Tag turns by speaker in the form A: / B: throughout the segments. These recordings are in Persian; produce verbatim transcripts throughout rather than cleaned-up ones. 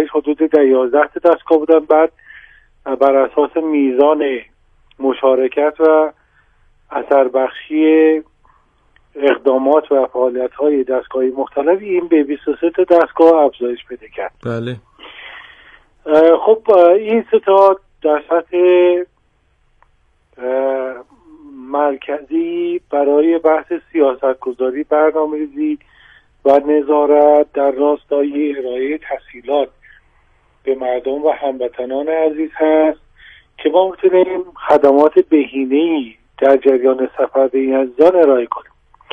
A: اولش حدود در یازده تا دستگاه بودن. بعد بر اساس میزان مشارکت و اثر بخشی اقدامات و فعالیت‌های دستگاهی مختلفی این به بیست و سه تا دستگاه افزایش پیدا کرد.
B: بله.
A: خب این سه تا در سطح مرکزی برای بحث سیاست‌گذاری، برنامه‌ریزی و نظارت در راستای ارائه تسهیلات به مردم و هموطنان عزیز هست که ما میتونیم خدمات بهینه‌ای در جریان سفر به این عزیزان ارائه کنیم.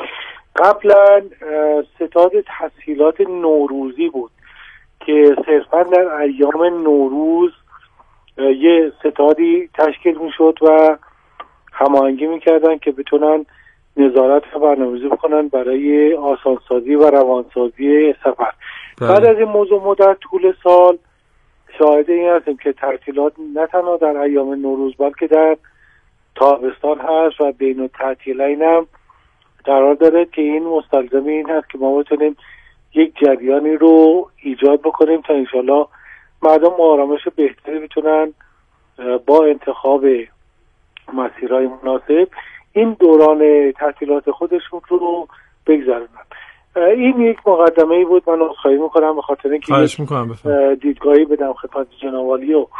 A: قبلا ستاد تسهیلات نوروزی بود که صرفا در ایام نوروز یه ستادی تشکیل میشد و هماهنگی میکردن که بتونن نظارت و برنامه‌ریزی بکنن برای آسانسازی و روانسازی سفر. بعد از این موضوع ما در طول سال شاهد این هستیم که تعطیلات نه تنها در ایام نوروز بلکه در تابستان هست و بین التعطیلین هم قرار داره که این مستلزم این هست که ما بتونیم یک جریانی رو ایجاد بکنیم تا انشالله مردم آرامش بهتری بتونن با انتخاب مسیرهای مناسب این دوران تعطیلات خودشون رو بگذرونن. این یک مقدمه‌ای بود. من عذرخواهی میکنم به خاطر اینکه دیدگاهی بدم خدمت جناب عالی و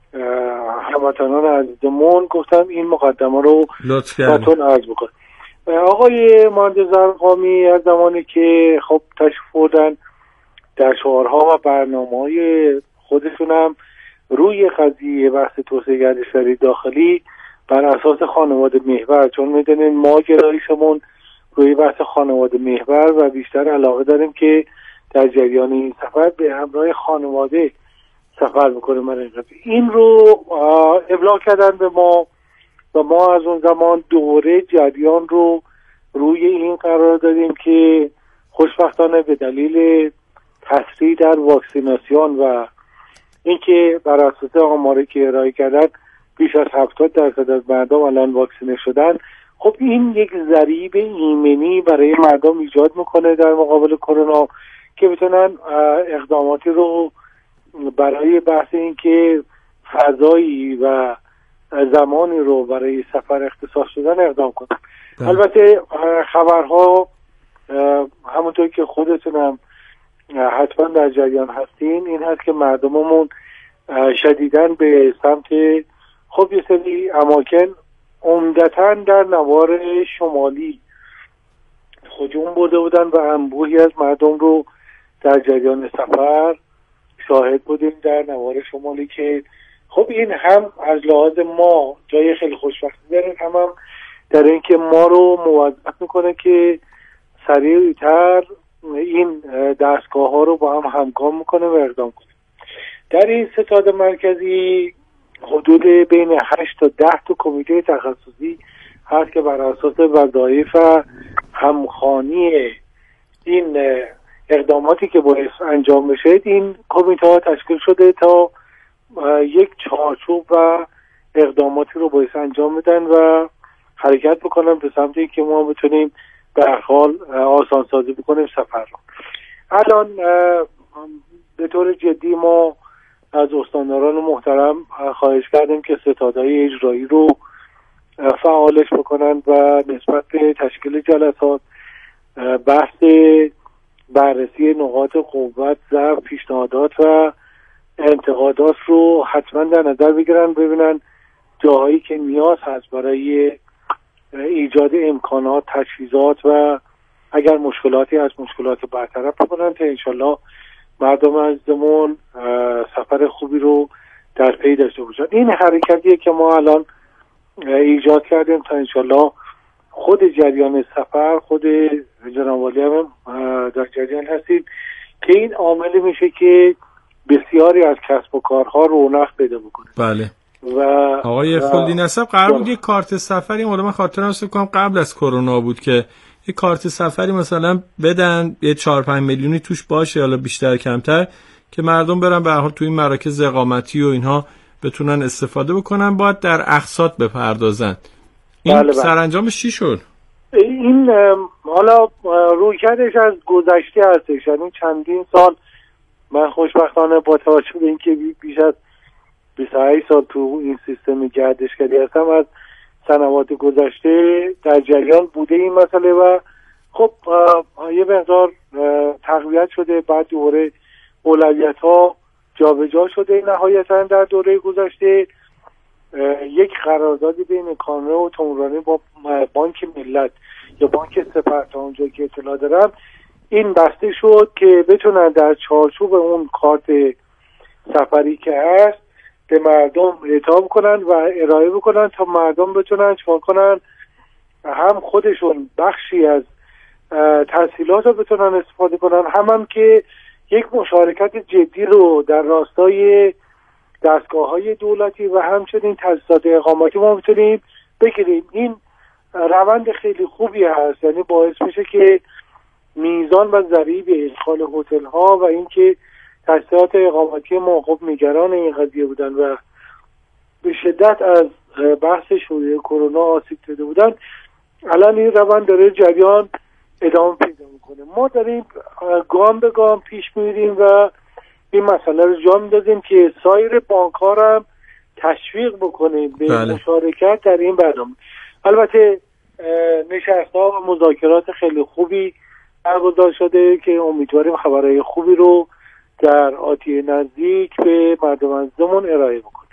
A: هموطنان عزیزمون، گفتم این مقدمه رو بهتون عرض بکنم. آقای مهندس ارقامی از زمانی که خب تشریف بردن در شعارها و برنامه‌های خودشون هم روی قضیه بحث توسعه گردشگری داخلی بر اساس خانواده محور، چون میدونین ما گرایشمون روی بحث خانواده محور و بیشتر علاقه داریم که در جریان این سفر به همراه خانواده سفر بکنیم. این رو ابلاغ کردن به ما و ما از اون زمان دوره جریان رو روی این قرار دادیم که خوشبختانه به دلیل تسریع در واکسیناسیون و اینکه بر اساس آماری که ارائه کردن بیش از هفتاد درصد از مردم الان واکسینه شدن، خب این یک ضریب ایمنی برای مردم ایجاد میکنه در مقابل کرونا که بتونن اقداماتی رو برای بحث این که فضایی و زمانی رو برای سفر اختصاص شدن اقدام کنن. البته خبرها همونطور که خودتونم حتما در جریان هستین این هست که مردممون شدیداً به سمت خب یه سری اماکن عمدتاً در نوار شمالی هجوم برده بودن و انبوهی از مردم رو در جریان سفر شاهد بودیم در نوار شمالی که خب این هم از لحاظ ما جای خیلی خوشبختی داره، هم هم در اینکه ما رو موظف میکنه که سریعتر این دستگاه ها رو با هم همگام میکنه و اقدام کنه. در این ستاد مرکزی حدود بین هشت تا ده تا کمیته تخصصی هست که بر اساس وظایف و همخوانی این اقداماتی که باید انجام بشه این کمیته ها تشکیل شده تا یک چارچوب و اقداماتی رو باید انجام بدن و حرکت بکنن به سمتی که ما بتونیم به هر حال آسان سازی بکنیم سفر رو. الان به طور جدی ما از استانداران محترم خواهش کردیم که ستادهای اجرایی رو فعالش بکنن و نسبت به تشکیل جلسات بحث بررسی نقاط قوت، ضعف، پیشنهادات و انتقادات رو حتما در نظر بگیرن، ببینن جاهایی که نیاز هست برای ایجاد امکانات، تجهیزات و اگر مشکلاتی از مشکلات برطرف بکنن تا انشالله مردم عزیزمون سفر خوبی رو در پی داشته باشن. این حرکتیه که ما الان ایجاد کردیم تا انشالله خود جریان سفر، خود جناب عالی هم در جریان هستید که این عاملی میشه که بسیاری از کسب و کارها رونق پیدا بکنه.
B: بله.
A: و
B: آقای خلدی نسب قرار بود یک کارت سفری، مولا من خاطرم هست کنم قبل از کرونا بود که یک کارت سفری مثلا بدن یه چهار پنج میلیونی توش باشه، حالا بیشتر کمتر، که مردم برن به هر حال توی این مراکز اقامتی و اینها بتونن استفاده بکنن، باید در اقساط بپردازن. این بله بله. سرانجامش چی شد؟
A: این حالا رویکردش از گذشته هستش، یعنی چندین سال من خوشبختانه با توجه به اینکه بیش از بیست و هشت سال تو این سیستم گردشگری هستم، از سنوات گذشته در جریان بوده این مسئله و خب یه مقدار تقویت شده. بعد دوره اولویت ها جابجا شده. نهایتا در دوره گذشته یک قراردادی بین کانون و تمرانی با بانک ملت یا بانک سپه، تا اونجا که اطلاع دارم این بسته شد که بتونن در چارچوب اون کارت سفری که هست به مردم اعطا کنن و ارائه بکنن تا مردم بتونن چکار کنن، هم خودشون بخشی از تسهیلات رو بتونن استفاده کنن، هم هم که یک مشارکت جدی رو در راستای دستگاه‌های دولتی و همچنین تاسیسات اقامتی ما میتونیم بگیریم. این روند خیلی خوبی هست، یعنی باعث میشه که میزان و ضریب ادخال هتل‌ها و اینکه تاسیسات اقامتی ما خب نگران این قضیه بودن و به شدت از بحث شیوع کرونا آسیب دیده بودن، الان این روند داره جریان ادامه پیدا میکنه. ما داریم گام به گام پیش میریم و این مسئله رو جا میدازیم که سایر بانک‌ها رو هم تشویق بکنیم به بله. مشارکت در این برنامه. البته نشست‌ها و مذاکرات خیلی خوبی برگزار شده که امیدواریم خبرهای خوبی رو در آتی نزدیک به مردم عزیزمون ارائه بکنیم.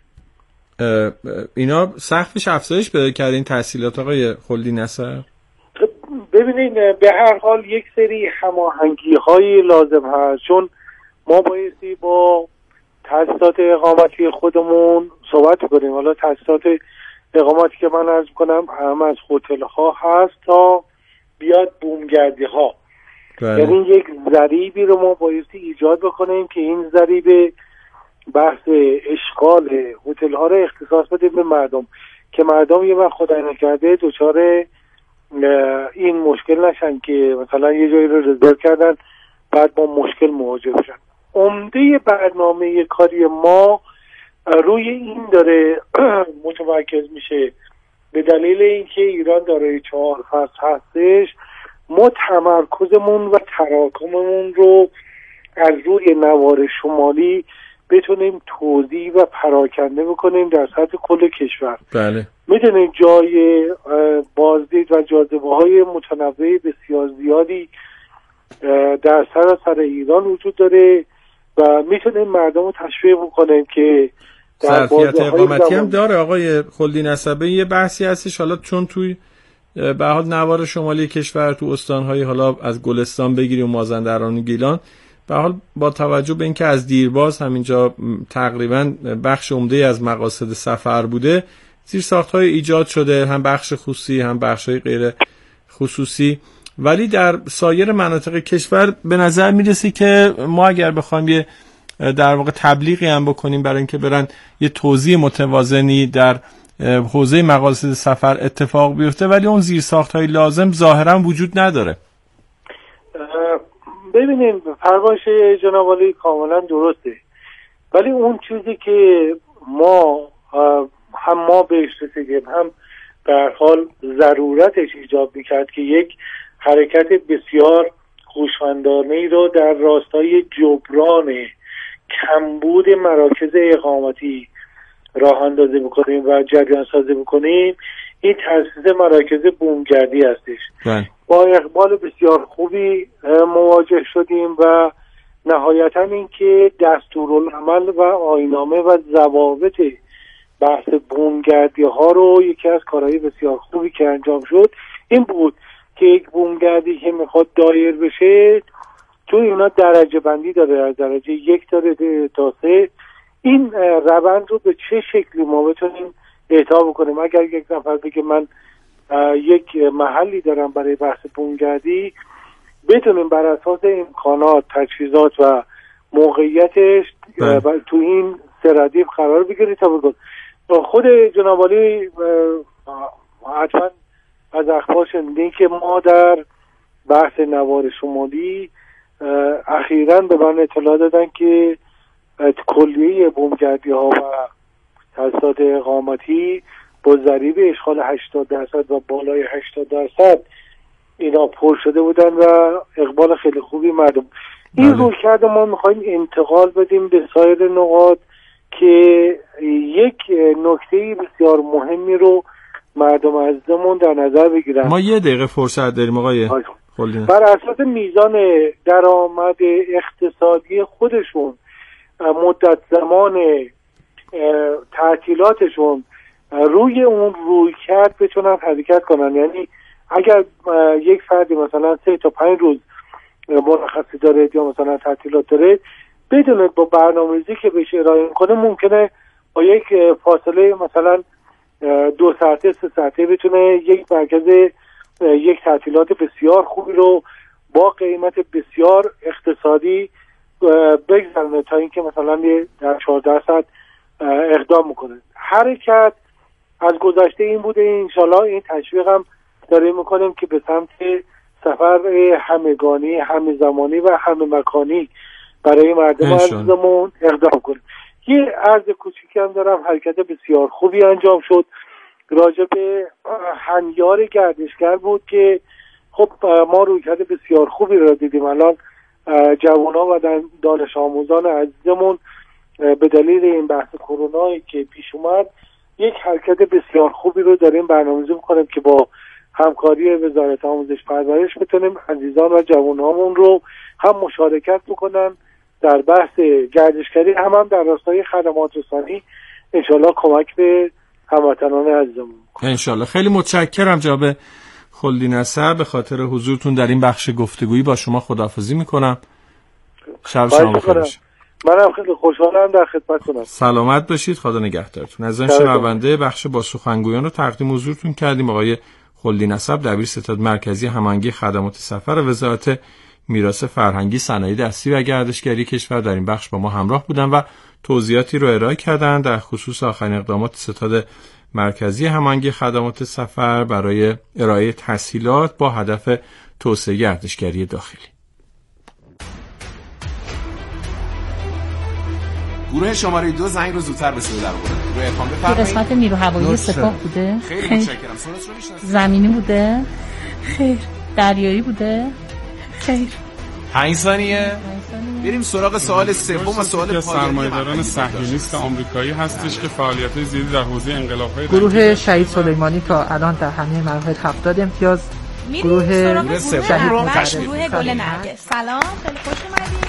B: اینا سقفش افزایش پیدا کرد این تسهیلات آقای خلدی نصر؟
A: ببینید به هر حال یک سری هماهنگی‌های لازم هست، چون ما بایستی با تاسیسات اقامتی خودمون صحبت کنیم. حالا تاسیسات اقامتی که من عرض کنم هم از هتل‌ها هست تا بیاد بومگردی‌ها، یعنی یک ضریبی رو ما بایستی ایجاد بکنیم که این ضریب بحث اشغال هتل‌ها رو اختصاص بدیم به مردم که مردم یه وقت خدای نکرده دچار این مشکل نشن که مثلا یه جایی رو رزرو کردن بعد با مشکل مواجه بشن. عمده برنامه کاری ما روی این داره متمرکز میشه. به دلیل اینکه ایران داره چهار فصل هستش، ما تمرکزمون و تراکممون رو از روی نوار شمالی بتونیم توزیع و پراکنده بکنیم در سطح کل کشور.
B: بله.
A: میدونیم جای بازدید و جاذبه های متنوع بسیار زیادی در سراسر ایران وجود داره و میتونیم مردم رو تشویق بکنیم که
B: ظرفیت اقامتی هم داره. آقای خلدی نسبی یه بحثی هستش، حالا چون توی به حال نوار شمالی کشور تو استان‌های حالا از گلستان بگیریم مازندران و گیلان، به حال با توجه به اینکه از دیرباز همینجا تقریبا بخش عمده از مقاصد سفر بوده، زیرساخت‌های ایجاد شده، هم بخش خصوصی هم بخش‌های غیر خصوصی، ولی در سایر مناطق کشور به نظر میرسه که ما اگر بخوایم یه در واقع تبلیغی هم بکنیم برای اینکه برن یه توزیع متوازنی در حوزه مقاصد سفر اتفاق بیفته، ولی اون زیرساخت‌های لازم ظاهرا وجود نداره.
A: ببینیم فرمایش جناب عالی کاملا درسته، ولی اون چیزی که ما هم ما بهش رسیدیم هم در حال ضرورتش ایجاب میکرد که یک حرکت بسیار هوشمندانه‌ای رو در راستای جبران کمبود مراکز اقامتی راه اندازی بکنیم و جریان سازی بکنیم. این تأسیس مراکز بومگردی هستش. بله. با اقبال بسیار خوبی مواجه شدیم و نهایتا این که دستورالعمل و آیین‌نامه و ضوابط بحث بومگردی ها رو یکی از کارهای بسیار خوبی که انجام شد این بود که یک بومگردی که میخواد دایر بشه تو اینا درجه بندی داره، از درجه یک داره تا سه. این روند رو به چه شکلی ما بتونیم اعطا بکنیم؟ اگر یک نفر بگه من یک محلی دارم برای بحث بومگردی، بتونیم بر اساس امکانات، تجهیزات و موقعیتش تو این سه ردیف قرار بگیری تا بگم. خود جناب عالی حتما از اخبار شنیدین که ما در بحث نوار شمالی اخیراً به من اطلاع دادن که کلیه بومگردی ها و تاسیسات اقامتی با ضریب اشغال هشتاد درصد و بالای هشتاد درصد اینا پر شده بودن و اقبال خیلی خوبی مردم. این رویکرد ما میخوایم انتقال بدیم به سایر نقاط که یک نکته بسیار مهمی رو مردم عزیزمون در نظر بگیرن.
B: ما یه دقیقه فرصت داریم آقای خلدی.
A: بر اساس میزان درآمد اقتصادی خودشون، مدت زمان تعطیلاتشون، روی اون رویکرد بتونن حرکت کنن. یعنی اگر یک فردی مثلا سه تا پنج روز مرخصی داره یا مثلا تعطیلات داره، بدونید با برنامه‌ریزی که بهش ارائه کنه ممکنه با یک فاصله مثلا دو ساعته سه ساعته بتونه یک مرکز یک تعطیلات بسیار خوبی رو با قیمت بسیار اقتصادی بگذرونه تا اینکه مثلا در چهارده ساعت اقدام میکنه. حرکت از گذشته این بوده، انشالله این تشویق هم داریم میکنیم که به سمت سفر همگانی، همه زمانی و همه مکانی برای مردم عزیزمون اقدام کنیم. یه عرض کوچیکی هم دارم، حرکت بسیار خوبی انجام شد راجع به هنیار گردشگر بود که خب ما رویکرد بسیار خوبی رو دیدیم. الان جوانان و دانش آموزان عزیزمون به دلیل این بحث کرونایی که پیش اومد یک حرکت بسیار خوبی رو داریم برنامه‌ریزی می‌کنیم که با همکاری وزارت آموزش پرورش بتونیم عزیزان و جوانامون رو هم مشارکت بکنن در بحث گردشگری، هم هم در راستای خدمات رسانی انشالله کمک به هموطنان عزیزمون.
B: انشالله. خیلی متشکرم جناب خلدی نصر به خاطر حضورتون در این بخش گفتگویی. با شما خداحافظی میکنم. شب شما بخیر باشه.
A: منم خیلی خوشحالم در خدمتتونم.
B: سلامت باشید. خدا نگهدارتون. از این شنونده بخش با سخنگویان رو تقدیم حضورتون کردیم. آقای خلدی نصر دبیر ستاد مرکزی هماهنگی خدمات سفر وزارت میراث فرهنگی، صنایع دستی و گردشگری کشور در این بخش با ما همراه بودن و توضیحاتی رو ارائه کردن در خصوص آخرین اقدامات ستاد مرکزی هماهنگی خدمات سفر برای ارائه تسهیلات با هدف توسعه گردشگری داخلی.
C: گروه شماره دو زنگ رو زودتر به صدا درآورد. گروه ارفان بفرمایید.
D: قسمت نیرو هوایی سپاه بوده؟
C: خیلی متشکرم. سونس رو میشناسید؟
D: زمینی بوده؟
E: خیر.
D: دریایی بوده؟
E: خیر.
C: پنج ثانیه. بریم سراغ سوال سوم و سوال پایانی.
F: سرمایه‌داران صهیونیست آمریکایی هستش که فعالیت‌های زیادی در حوزه انقلاب‌های
G: گروه شهید سلیمانی تا الان در همه مراحل هفتاد امتیاز.
E: گروه
C: گروه سوم رو تشریف
E: گروه گل نرگس. سلام، خیلی خوش اومدید.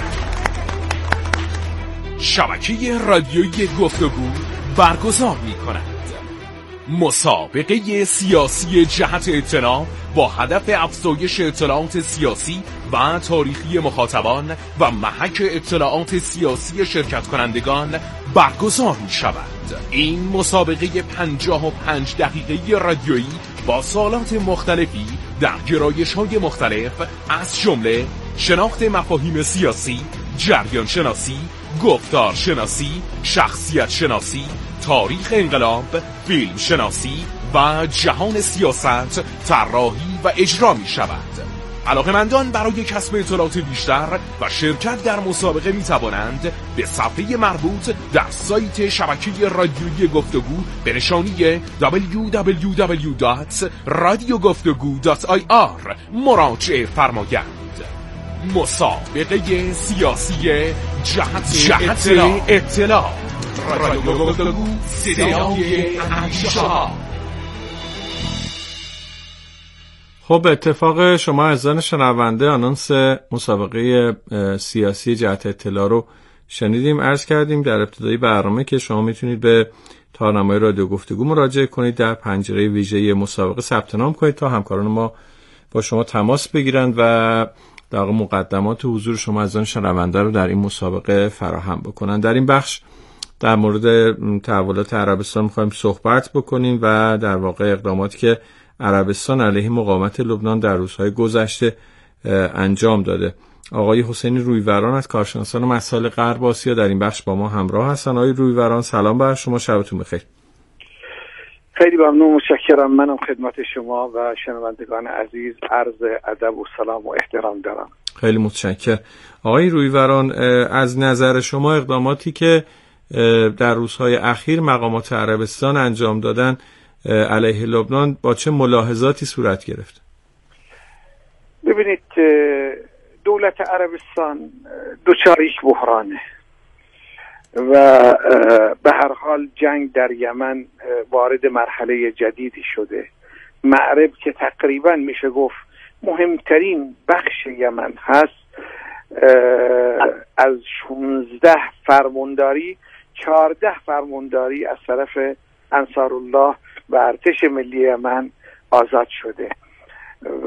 C: شبکه رادیویی گفتگو برگزار می‌کند مسابقه سیاسی جهت اطلاع با هدف افزایش اطلاعات سیاسی و تاریخی مخاطبان و محک اطلاعات سیاسی شرکت کنندگان برگزار می شود. این مسابقه پنجاه و پنج دقیقه رادیویی با سوالات مختلفی در گرایش‌های مختلف از جمله شناخت مفاهیم سیاسی، جریان شناسی، گفتار شناسی، شخصیت شناسی، تاریخ انقلاب، فیلم شناسی و جهان سیاست طراحی و اجرا می شود. علاقه‌مندان برای کسب اطلاعات بیشتر و شرکت در مسابقه می توانند به صفحه مربوط در سایت شبکه رادیویی گفتگو به نشانی دبلیو دبلیو دبلیو دات رادیو گفتگو دات آی آر مراجعه فرمایند. مسابقه سیاسی جهت, جهت اطلاع, اطلاع. رادیو گفتگو صدای اندیشه‌ها.
B: خب اتفاق شما عزیزان شنونده آنونس مسابقه سیاسی جهت اطلاع رو شنیدیم. عرض کردیم در ابتدای برنامه که شما میتونید به تارنمای رادیو گفتگو مراجعه کنید، در پنجره ویژه مسابقه ثبت نام کنید تا همکاران ما با شما تماس بگیرند و در واقع مقدمات حضور شما عزیزان شنونده رو در این مسابقه فراهم بکنن. در این بخش در مورد تحولات عربستان می‌خوایم صحبت بکنیم و در واقع اقداماتی که عربستان علیه مقاومت لبنان در روزهای گذشته انجام داده. آقای حسینی رویوران از کارشناسان مسائل غرب آسیا در این بخش با ما همراه هستن. آقای رویوران سلام بر شما، شبتون بخیر.
H: خیلی ممنون، متشکرم. منم خدمت شما و شنوندگان عزیز عرض ادب و سلام و احترام دارم.
B: خیلی متشکرم. آقای رویوران، از نظر شما اقداماتی که در روزهای اخیر مقامات عربستان انجام دادن علیه لبنان با چه ملاحظاتی صورت گرفت؟
H: ببینید، دولت عربستان دچار یک بحرانه و به هر حال جنگ در یمن وارد مرحله جدیدی شده. معرب که تقریبا میشه گفت مهمترین بخش یمن هست، از شانزده فرمانداری چهارده فرمانداری از طرف انصارالله و ارتش ملی یمن آزاد شده و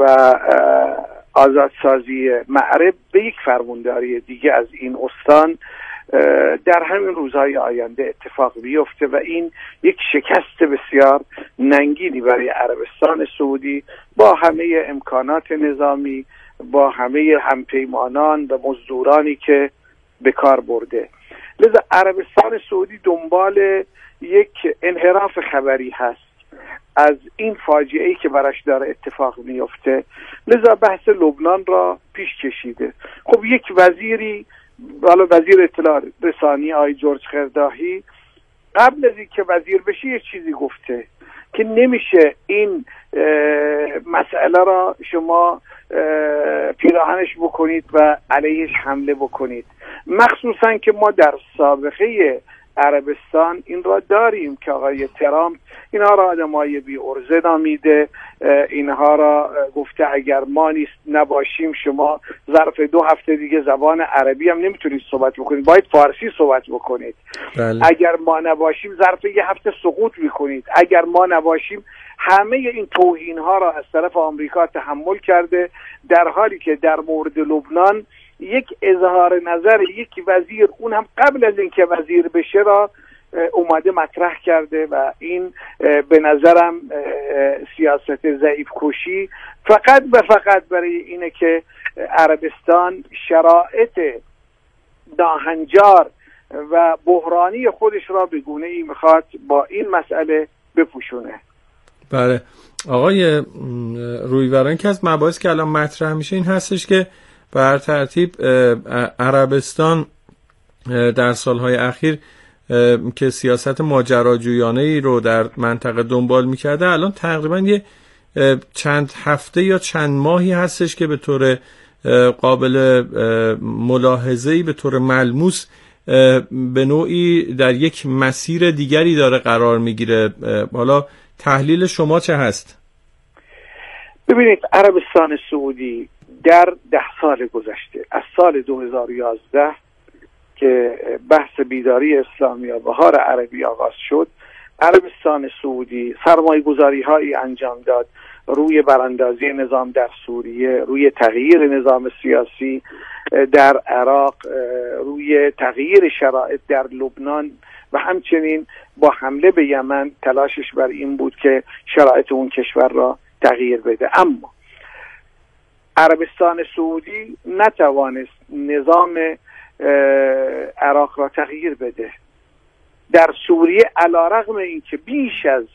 H: آزادسازی معرب به یک فرمانداری دیگه از این استان در همین روزهای آینده اتفاق بیفته و این یک شکست بسیار ننگینی برای عربستان سعودی با همه امکانات نظامی، با همه همپیمانان و مزدورانی که به کار برده. لذا عربستان سعودی دنبال یک انحراف خبری هست از این فاجعه‌ای که براش داره اتفاق میفته، لذا بحث لبنان را پیش کشیده. خب یک وزیری، حالا وزیر اطلاع رسانی آقای جورج خرداهی، قبل از اینکه وزیر بشه یه چیزی گفته که نمیشه این مسئله را شما پیراهنش بکنید و علیهش حمله بکنید، مخصوصا که ما در سابقه عربستان این را داریم که آقای ترامپ اینها را آدمای بی ارزه نامیده، اینها را گفته اگر ما نیست نباشیم شما ظرف دو هفته دیگه زبان عربی هم نمیتونید صحبت بکنید، باید فارسی صحبت بکنید. بله. اگر ما نباشیم ظرف یه هفته سقوط میکنید، اگر ما نباشیم. همه این توهین ها را از طرف آمریکا تحمل کرده، در حالی که در مورد لبنان یک اظهار نظر یک وزیر، اون هم قبل از اینکه وزیر بشه، را اومده مطرح کرده و این به نظرم سیاست ضعیف کشی فقط و فقط برای اینه که عربستان شرایط ناهنجار و بحرانی خودش را به گونه ای میخواد با این مسئله بپوشونه.
B: بله آقای رویوران، که از مباحث که الان مطرح میشه این هستش که بر ترتیب عربستان در سالهای اخیر که سیاست ماجراجویانه‌ای رو در منطقه دنبال میکرده، الان تقریبا یه چند هفته یا چند ماهی هستش که به طور قابل ملاحظه‌ای، به طور ملموس به نوعی در یک مسیر دیگری داره قرار میگیره. حالا تحلیل شما چه هست؟
H: ببینید، عربستان سعودی در ده سال گذشته از سال دو هزار و یازده که بحث بیداری اسلامی و بهار عربی آغاز شد، عربستان سعودی سرمایه گذاری هایی انجام داد روی براندازی نظام در سوریه، روی تغییر نظام سیاسی در عراق، روی تغییر شرایط در لبنان و همچنین با حمله به یمن تلاشش بر این بود که شرایط اون کشور را تغییر بده. اما عربستان سعودی نتوانست نظام عراق را تغییر بده. در سوریه علیرغم اینکه بیش از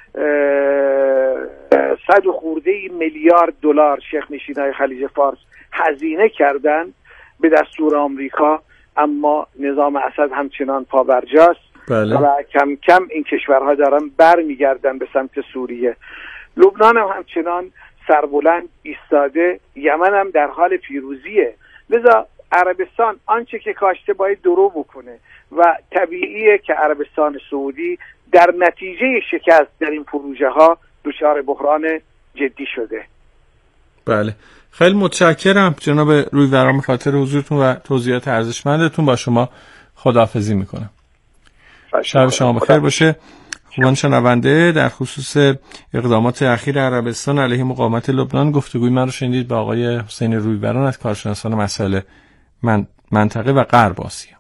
H: صد و خورده میلیارد دلار شیخ نشینای خلیج فارس هزینه کردند به دستور آمریکا، اما نظام اسد همچنان پابرجاست. بله. و کم کم این کشورها دارن بر میگردن به سمت سوریه. لبنان هم همچنان سربلند ایستاده، یمن هم در حال پیروزیه. لذا عربستان آنچه که کاشته باید درو بکنه و طبیعیه که عربستان سعودی در نتیجه شکست در این پروژه ها دچار بحران جدی شده.
B: بله، خیلی متشکرم جناب رویوران خاطر حضورتون و توضیحات ارزشمندتون. با شما خداحافظی میکنم. شب شما بخیر باشه. خوبان شنونده، در خصوص اقدامات اخیر عربستان علیه مقاومت لبنان گفتگوی من رو شنیدید با آقای حسین رویوران از کارشناسان مسائل من منطقه و غرب آسیا.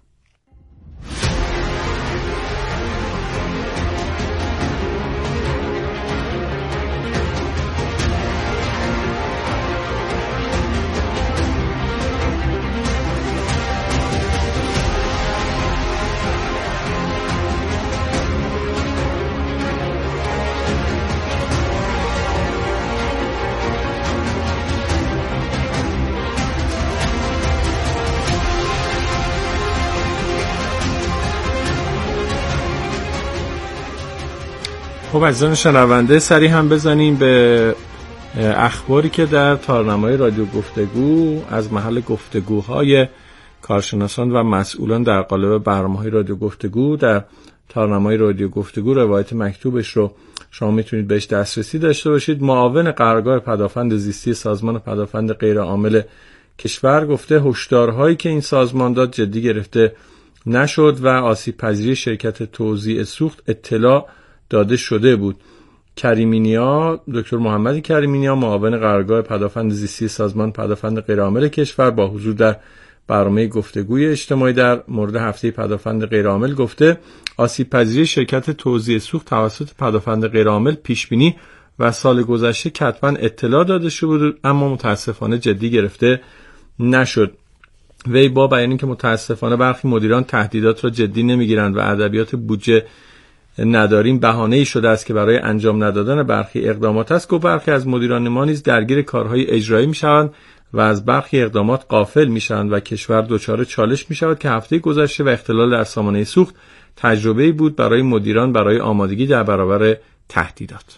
B: خب عزیزان شنونده، سریع هم بزنیم به اخباری که در تارنمای رادیو گفتگو از محل گفتگوهای کارشناسان و مسئولان در قالب برنامه‌های رادیو گفتگو در تارنمای رادیو گفتگو روایت مکتوبش رو شما میتونید بهش دسترسی داشته باشید. معاون قرارگاه پدافند زیستی سازمان پدافند غیرعامل کشور گفته هشدارهایی که این سازمان داد جدی گرفته نشد و آسیب پذیری شرکت توزیع سوخت اطلاع داده شده بود. کریمینیا، دکتر محمد کریمینیا، معاون قرارگاه پدافند زیستی سازمان پدافند غیرعامل کشور با حضور در برنامه گفتگوی اجتماعی در مورد هفته پدافند غیرعامل گفته آسیب پذیری شرکت توزیع سوخت توسط پدافند غیرعامل پیش بینی و سال گذشته کتباً اطلاع داده شده بود اما متاسفانه جدی گرفته نشد. وی با بیان اینکه متاسفانه برخی مدیران تهدیدات را جدی نمیگیرند و ادبیات بودجه نداریم بهانه‌ای شده است که برای انجام ندادن برخی اقدامات است، گفت برخی از مدیران ما نیز درگیر کارهای اجرایی میشوند و از برخی اقدامات غافل میشوند و کشور دچار چالش میشود که هفته گذشته و اختلال در سامانه سوخت تجربه‌ای بود برای مدیران برای آمادگی در برابر تهدیدات.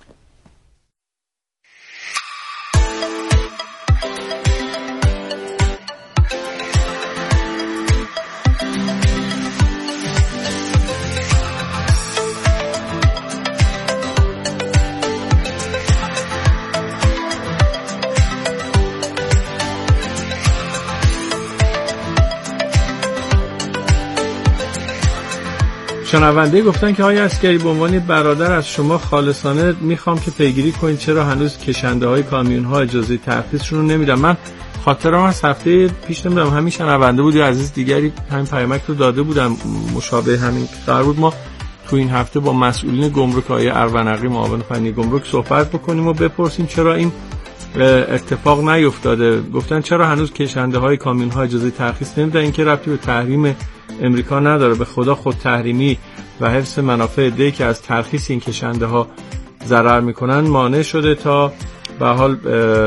B: شنونده گفتن که آقای عسکری به عنوان برادر از شما خالصانه میخوام که پیگیری کنید چرا هنوز کشنده های کامیون ها اجازه ترخیصشون رو نمیدن. من خاطرم از هفته پیش نمیدونم همین شنونده بود یا عزیز دیگری همین پیامک رو داده بودم مشابه همین قرار بود ما تو این هفته با مسئولین گمرک های ارونقی معاون فنی گمرک صحبت بکنیم و بپرسیم چرا این اتفاق نیفتاده. گفتن چرا هنوز کشنده های کامیون ها اجازه ترخیص نمیدن. این که ربطی به تحریم امریکا نداره، به خدا خود تحریمی و حفظ منافع عده‌ای که از ترخیص این کشنده ها ضرر میکنن مانع شده تا به حال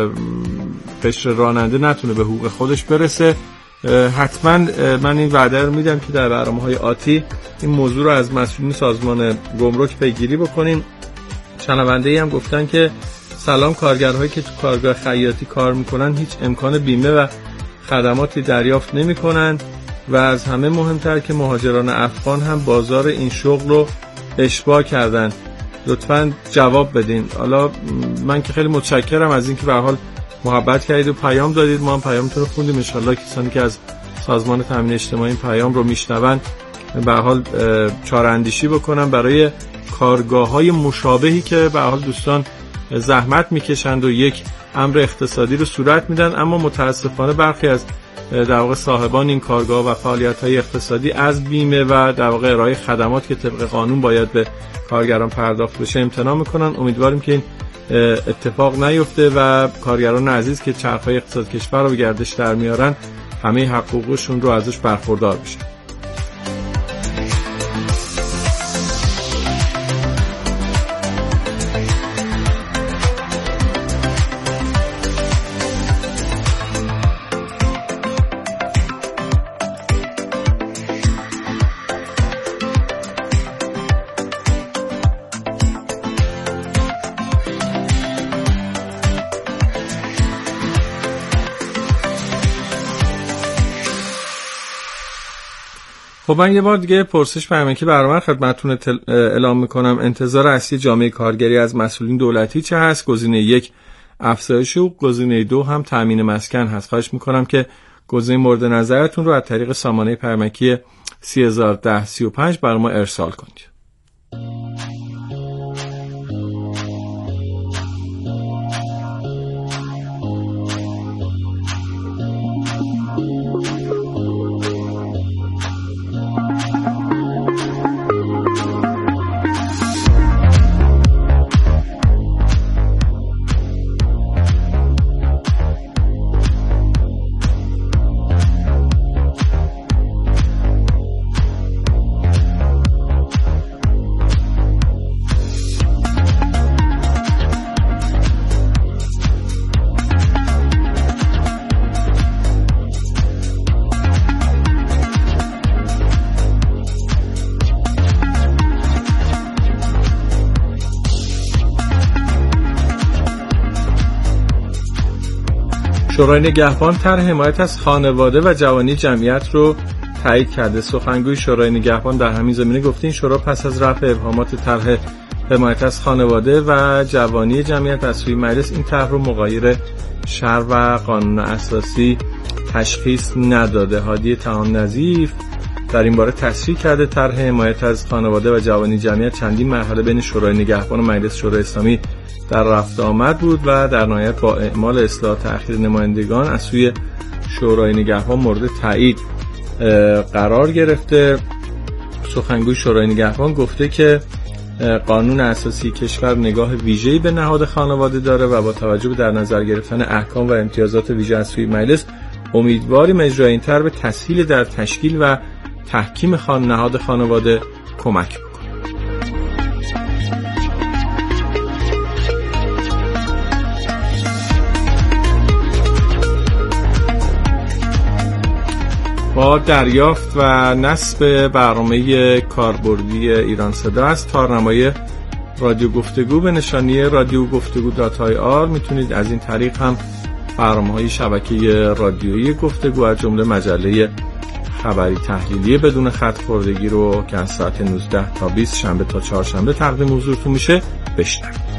B: قشر راننده نتونه به حقوق خودش برسه. حتما من این وعده رو میدم که در برنامه‌های آتی این موضوع رو از مسئولین سازمان گمرک پیگیری بکنیم. شنونده‌ای هم گفتن که سلام، کارگرهایی که تو کارگاه خیاطی کار میکنن هیچ امکان بیمه و خدماتی دریافت نمیکنن و از همه مهمتر که مهاجران افغان هم بازار این شغل رو اشباع کردن. لطفاً جواب بدین. حالا من که خیلی متشکرم از اینکه به هر حال محبت کردید و پیام دادید، ما هم پیامتون رو خوندیم. ان شاءالله کسانی که از سازمان تامین اجتماعی این پیام رو میشنون به هر حال چاره‌اندیشی بکنن برای کارگاه‌های مشابهی که به هر حال دوستان زحمت میکشند و یک امر اقتصادی رو صورت میدن، اما متاسفانه برخی از در واقع صاحبان این کارگاه و فعالیت‌های اقتصادی از بیمه و در واقع ارائه خدمات که طبق قانون باید به کارگران پرداخت بشه امتناع میکنن. امیدواریم که این اتفاق نیفته و کارگران عزیز که چرخهای اقتصاد کشور رو به گردش در میارن همه حقوقشون رو ازش برخوردار بشن. خب من یه بار دیگه پرسش پیامکی برنامه خدمتتون اعلام میکنم. انتظار اصلی جامعه کارگری از مسئولین دولتی چه هست؟ گزینه یک افزایش حقوق، گزینه دو هم تامین مسکن هست. خواهش میکنم که گزینه مورد نظرتون رو از طریق سامانه پیامکی سه هزار و ده سی و پنج برای ما ارسال کنید. شورای نگهبان طرح حمایت از خانواده و جوانی جمعیت رو تایید کرده. سخنگوی شورای نگهبان در همین زمینه گفته این شورا پس از رفع ابهامات طرح حمایت از خانواده و جوانی جمعیت از سوی مجلس این طرح رو مغایر شرع و قانون اساسی تشخیص نداده. هادی طعام نظیف در این باره تصریح کرده طرح حمایت از خانواده و جوانی جمعیت چندین مرحله بین شورای نگهبان و مجلس شورای اسلامی در رفت آمد بود و در نهایت با اعمال اصلاح تأخیر نمایندگان از سوی شورای نگهبان مورد تایید قرار گرفته. سخنگوی شورای نگهبان گفته که قانون اساسی کشور نگاه ویژه‌ای به نهاد خانواده داره و با توجه به در نظر گرفتن احکام و امتیازات ویژه از سوی مجلس امیدواریم اجرای این طرح به تسهیل در تشکیل و تحکیم خان نهاد خانواده کمک بکنه. با دریافت و نصب برنامه کاربردی ایران صدا از تارنمای رادیو گفتگو به نشانی رادیو گفتگو دات آی آر میتونید از این طریق هم برنامه‌های شبکه رادیویی گفتگو از جمله مجله خبری تحلیلی بدون خط خوردگی رو که از ساعت نوزده تا بیست شنبه تا چهارشنبه تقدیم حضورتون میشه بشنوید.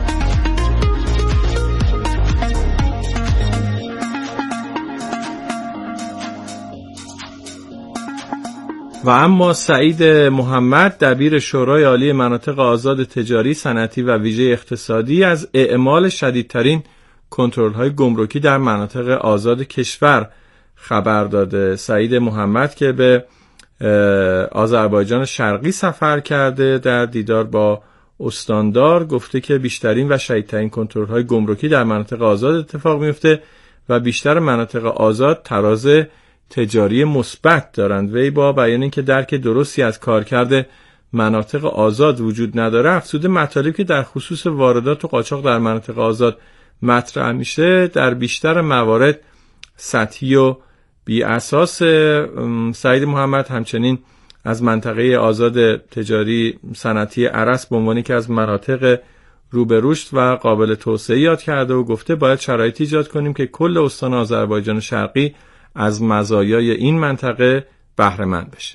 B: و اما سعید محمد دبیر شورای عالی مناطق آزاد تجاری، صنعتی و ویژه اقتصادی از اعمال شدیدترین کنترل‌های گمرکی در مناطق آزاد کشور خبر داده. سعید محمد که به آذربایجان شرقی سفر کرده در دیدار با استاندار گفته که بیشترین و شدیدترین کنترل‌های گمرکی در مناطق آزاد اتفاق میفته و بیشتر مناطق آزاد تراز تجاری مثبت دارند. وی با بیان اینکه درک درستی از کارکرد مناطق آزاد وجود نداره افزوده مطالبی که در خصوص واردات و قاچاق در مناطق آزاد مطرح میشه در بیشتر موارد سطحی و بی اساس. سعید محمد همچنین از منطقه آزاد تجاری صنعتی ارس به عنوان یکی از مناطق رو به رشد و قابل توسعه یاد کرده و گفته باید شرایطی ایجاد کنیم که کل استان آذربایجان شرقی از مزایای این منطقه بهره مند بشه.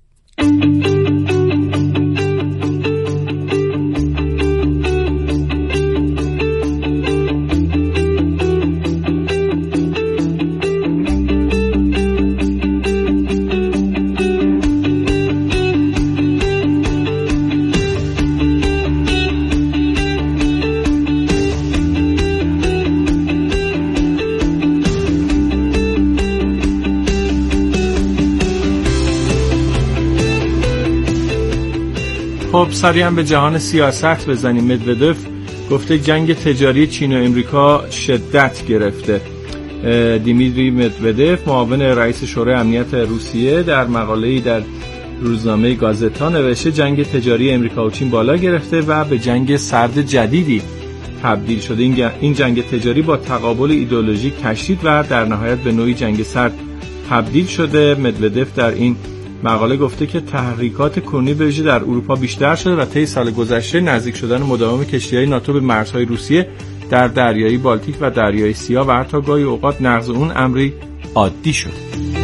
B: خب سریع هم به جهان سیاست بزنیم. مدودف گفته جنگ تجاری چین و امریکا شدت گرفته. دیمیتری مدودف معاون رئیس شورای امنیت روسیه در مقاله‌ای در روزنامه گازتا نوشته جنگ تجاری امریکا و چین بالا گرفته و به جنگ سرد جدیدی تبدیل شده. این جنگ تجاری با تقابل ایدئولوژیک تشدید و در نهایت به نوعی جنگ سرد تبدیل شده. مدودف در این مقاله گفته که تحریکات کنونی به ویژه در اروپا بیشتر شده و طی سال گذشته نزدیک شدن مداوم کشتی‌های ناتو به مرزهای روسیه در دریای بالتیک و دریای سیاه و حتی گاهی اوقات نقض اون امری عادی شده.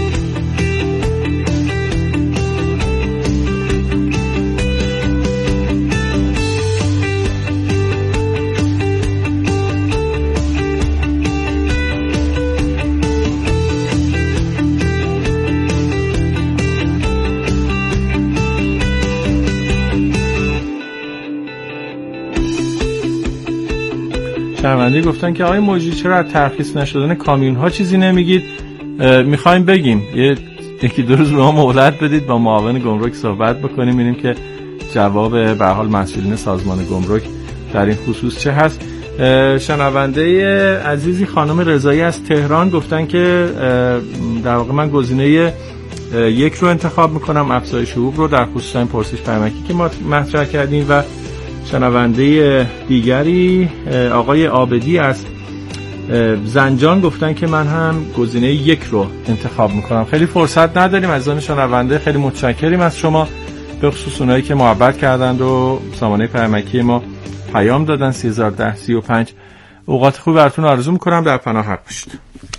B: شنونده گفتن که آقای موجی چرا از ترخیص نشدن کامیون ها چیزی نمیگید؟ میخوایم بگیم یه یکی دو روز به ما مهلت بدید با معاون گمرک صحبت بکنیم ببینیم که جواب به حال مسئولین سازمان گمرک در این خصوص چه هست. شنونده عزیزی خانم رضایی از تهران گفتن که در واقع من گزینه یک رو انتخاب میکنم، افزایش حقوق رو، در خصوص این پرسش پیامکی که ما مطرح کردیم. و شنونده دیگری آقای عابدی از زنجان گفتن که من هم گزینه یک رو انتخاب میکنم. خیلی فرصت نداریم از آن شنونده، خیلی متشکریم از شما، به خصوص اونایی که محبت کردند و سامانه پیامکی ما پیام دادن سه هزار و ده سی و پنج اوقات خوب براتون آرزو میکنم. در پناه حق باشید.